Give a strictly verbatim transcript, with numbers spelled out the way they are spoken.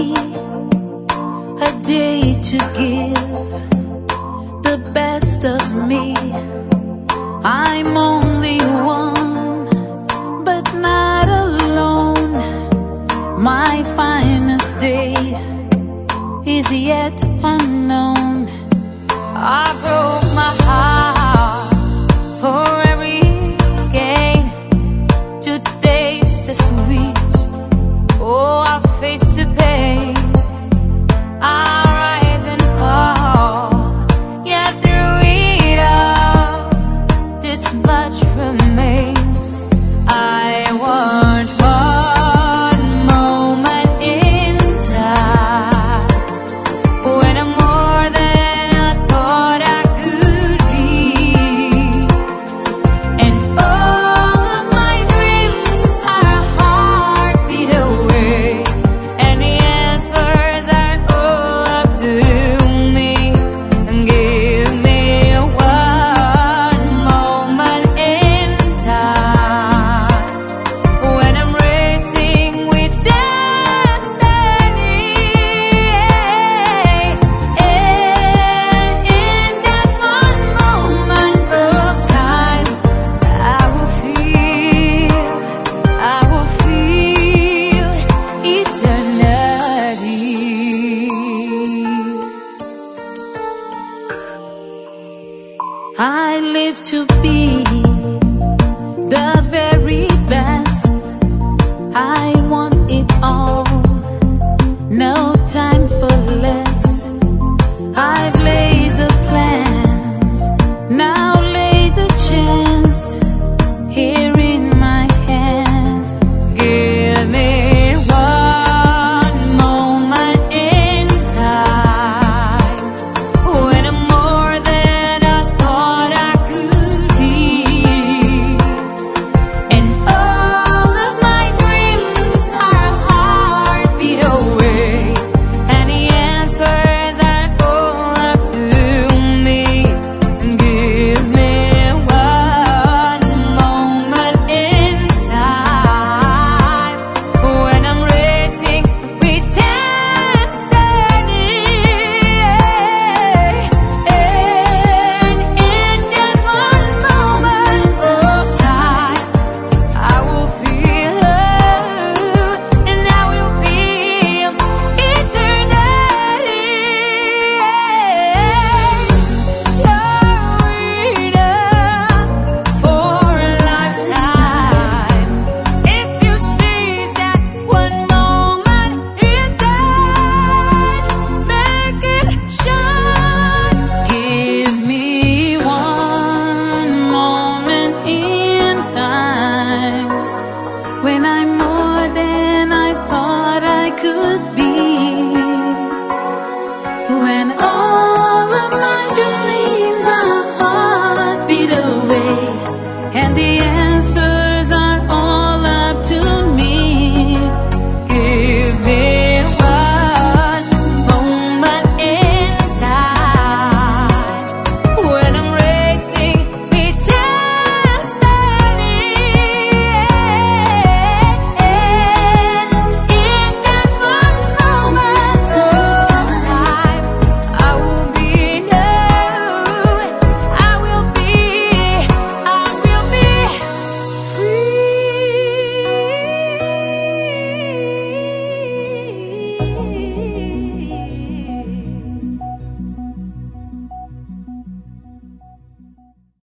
me a day to give the best of me. I'm only one, but not alone. My finest day is yet unknown. I broke my heart for every gain to taste the sweet. Oh, I face the pain. I rise and fall, yet through it all, this much remains. I want one moment in time when I'm more than I thought I could be, and all of my dreams are a heartbeat away, and the answers are all up to me. And give me one moment in time when I'm racing with destiny, and in that one moment of time, I will feel, I will feel eternity. I live to be the very best. I want it all.